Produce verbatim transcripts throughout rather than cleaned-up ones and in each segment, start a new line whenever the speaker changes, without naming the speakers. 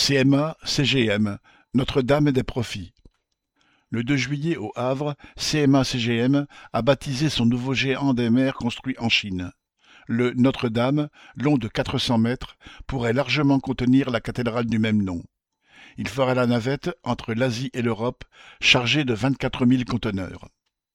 C M A C G M, Notre-Dame des profits. Le deux juillet au Havre, C M A C G M a baptisé son nouveau géant des mers construit en Chine. Le Notre-Dame, long de quatre cents mètres, pourrait largement contenir la cathédrale du même nom. Il fera la navette entre l'Asie et l'Europe, chargé de vingt-quatre mille conteneurs.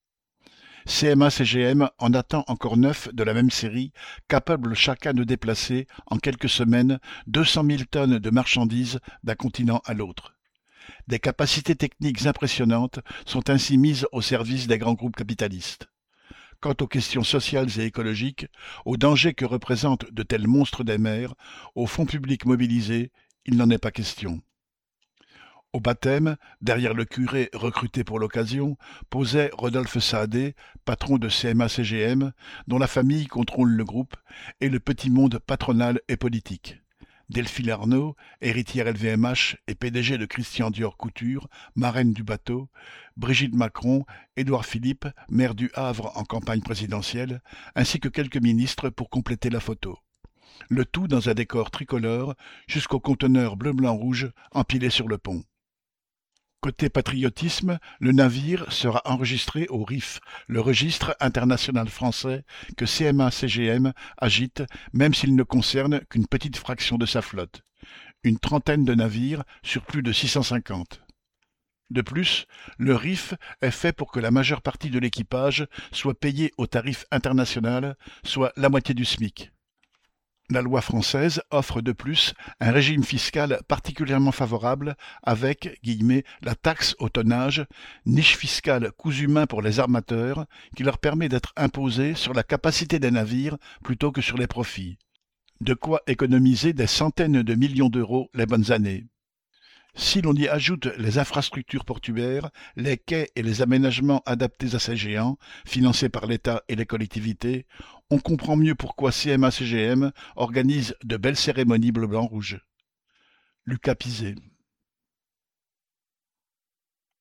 C M A C G M en attend encore neuf de la même série, capables chacun de déplacer, en quelques semaines, deux cent mille tonnes de marchandises d'un continent à l'autre. Des capacités techniques impressionnantes sont ainsi mises au service des grands groupes capitalistes. Quant aux questions sociales et écologiques, aux dangers que représentent de tels monstres des mers, aux fonds publics mobilisés, il n'en est pas question. Au baptême, derrière le curé recruté pour l'occasion, posait Rodolphe Saadet, patron de C M A C G M, dont la famille contrôle le groupe, et le petit monde patronal et politique. Delphine Arnaud, héritière L V M H et P D G de Christian Dior Couture, marraine du bateau, Brigitte Macron, Édouard Philippe, maire du Havre en campagne présidentielle, ainsi que quelques ministres pour compléter la photo. Le tout dans un décor tricolore, jusqu'au conteneur bleu-blanc-rouge empilé sur le pont. Côté patriotisme, le navire sera enregistré au R I F, le registre international français que C M A C G M agite, même s'il ne concerne qu'une petite fraction de sa flotte. Une trentaine de navires sur plus de six cent cinquante. De plus, le R I F est fait pour que la majeure partie de l'équipage soit payée au tarif international, soit la moitié du SMIC. La loi française offre de plus un régime fiscal particulièrement favorable avec guillemets, la taxe au tonnage, niche fiscale coûts humains pour les armateurs, qui leur permet d'être imposés sur la capacité des navires plutôt que sur les profits. De quoi économiser des centaines de millions d'euros les bonnes années. Si l'on y ajoute les infrastructures portuaires, les quais et les aménagements adaptés à ces géants, financés par l'État et les collectivités, on comprend mieux pourquoi C M A C G M organise de belles cérémonies bleu-blanc-rouge. Lucas Pizet.